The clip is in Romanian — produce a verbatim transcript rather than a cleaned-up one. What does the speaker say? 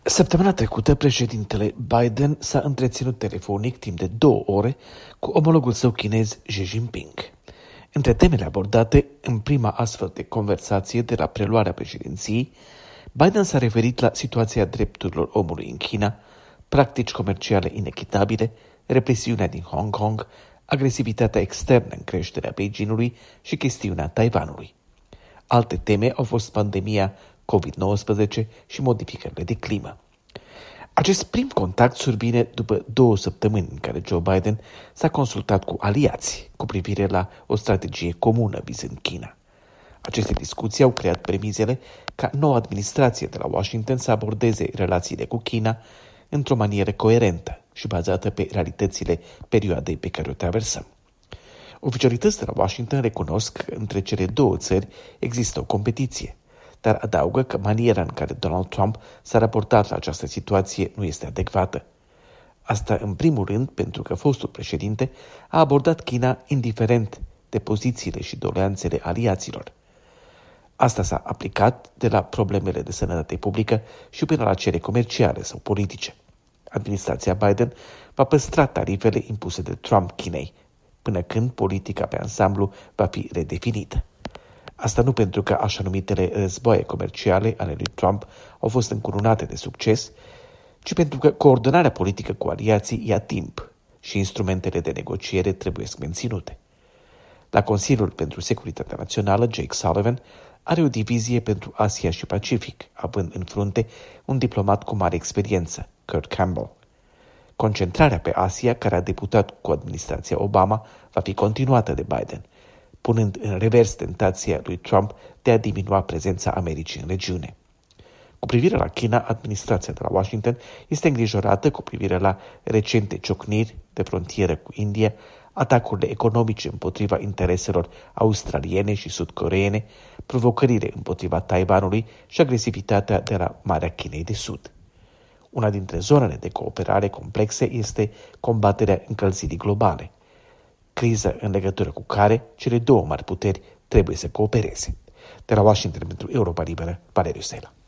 Săptămâna trecută, președintele Biden s-a întreținut telefonic timp de două ore cu omologul său chinez Xi Jinping. Între temele abordate în prima astfel de conversație de la preluarea președinției, Biden s-a referit la situația drepturilor omului în China, practici comerciale inechitabile, represiunea din Hong Kong, agresivitatea externă în creșterea Beijingului și chestiunea Taiwanului. Alte teme au fost pandemia covid nouăsprezece și modificările de climă. Acest prim contact survine după două săptămâni în care Joe Biden s-a consultat cu aliați cu privire la o strategie comună vizând China. Aceste discuții au creat premizele ca noua administrație de la Washington să abordeze relațiile cu China într-o manieră coerentă și bazată pe realitățile perioadei pe care o traversăm. Oficialități de la Washington recunosc că între cele două țări există o competiție, dar adaugă că maniera în care Donald Trump s-a raportat la această situație nu este adecvată. Asta în primul rând pentru că fostul președinte a abordat China indiferent de pozițiile și doleanțele aliaților. Asta s-a aplicat de la problemele de sănătate publică și până la cele comerciale sau politice. Administrația Biden va păstra tarifele impuse de Trump Chinei, până când politica pe ansamblu va fi redefinită. Asta nu pentru că așa numitele războaie comerciale ale lui Trump au fost încununate de succes, ci pentru că coordonarea politică cu aliații ia timp și instrumentele de negociere trebuie menținute. La Consiliul pentru Securitatea Națională, Jake Sullivan are o divizie pentru Asia și Pacific, având în frunte un diplomat cu mare experiență, Kurt Campbell. Concentrarea pe Asia, care a debutat cu administrația Obama, va fi continuată de Biden, punând în revers tentația lui Trump de a diminua prezența Americii în regiune. Cu privire la China, administrația de la Washington este îngrijorată cu privire la recente ciocniri de frontieră cu India, atacurile economice împotriva intereselor australiene și sud-coreene, provocările împotriva Taiwanului și agresivitatea de la Marea Chinei de Sud. Una dintre zonele de cooperare complexe este combaterea încălzirii globale, criză în legătură cu care cele două mari puteri trebuie să coopereze. De la Washington pentru Europa Liberă, Valeriu Sela.